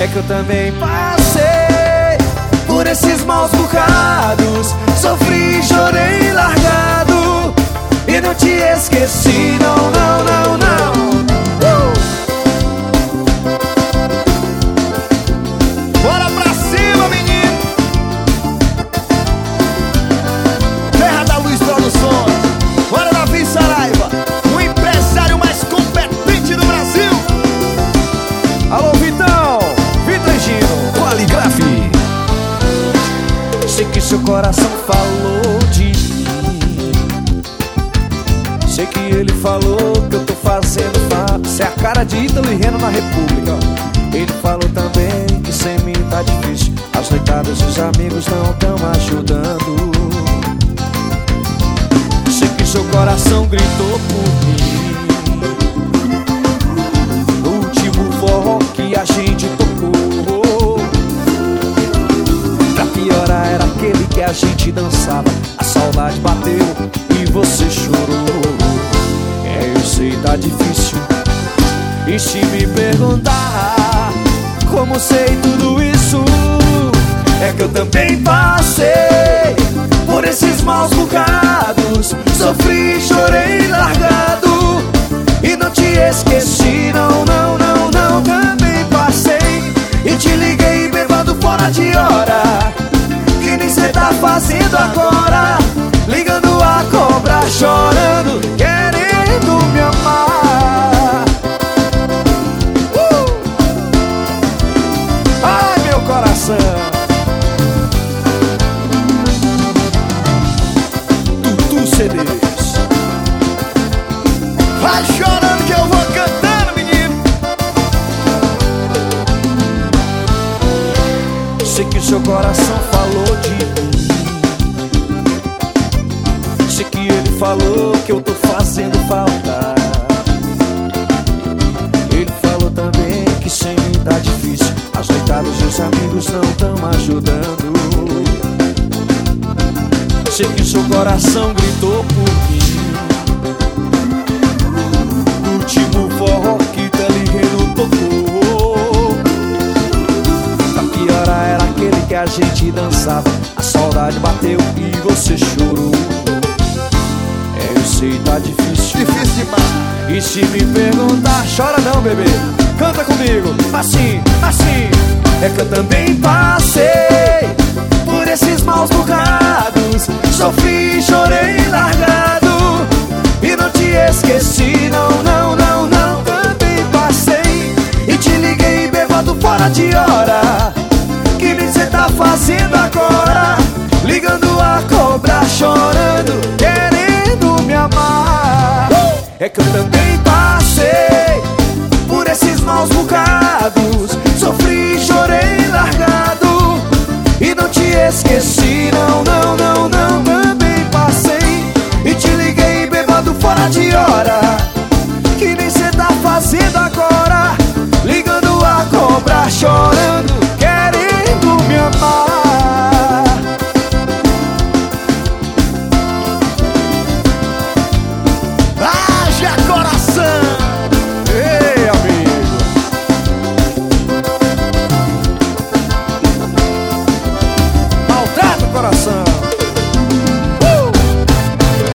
É que eu também passei por esses maus bocados, sofri, chorei largado e não te esqueci, não, não, não, não. Bora pra cima, menino! Terra da Luz Produções. Bora, Davi Saraiva, o empresário mais competente do Brasil. Alô, Vitão, Vitor e Gino, Qualigraf. Sei que seu coração falou de mim, sei que ele falou que eu tô fazendo falta. Cê é a cara de Ítalo e Reno na República. Ele falou também que sem mim tá difícil, as noitadas e os amigos não tão ajudando. Sei que seu coração gritou por mim no último forró que a gente tocou. Pra piorar era aquele que a gente dançava, a saudade bateu e você chorou. É, eu sei, tá difícil. E se me perguntar como sei tudo isso, é que eu também passei por esses maus bocados, sofri, chorei largado e não te esqueci, não, não, não, não. Também passei e te liguei bêbado fora de hora, que nem cê tá fazendo agora, ligando a cobra, chorando, querendo me amar. Ai, meu coração, Tutu CDs. Vai chorando que eu vou cantando, menino. Sei que o seu coração falou de mim, sei que ele falou que eu tô fazendo falta. Ele falou também que sem mim tá difícil, as noitadas e os amigos não tão ajudando. Sei que o seu coração gritou por mim no último forró que Teligueiro tocou. Pra piorar era aquele que a gente dançava, a saudade bateu e você chorou. É, eu sei, tá difícil, Difícil demais. e se me perguntar, chora não, bebê, canta comigo, assim, assim. É que eu também passei por esses maus bocados, sofri, chorei largado e não te esqueci, não, não, não, não. Também passei e te liguei bêbado fora de hora, que nem cê tá fazendo agora, ligando a cobra, chorando, querendo me amar. É que eu também passei por esses maus bocados, sofri, chorei largado e não te esqueci, não, não, não, não. Também passei e te liguei bêbado fora de hora,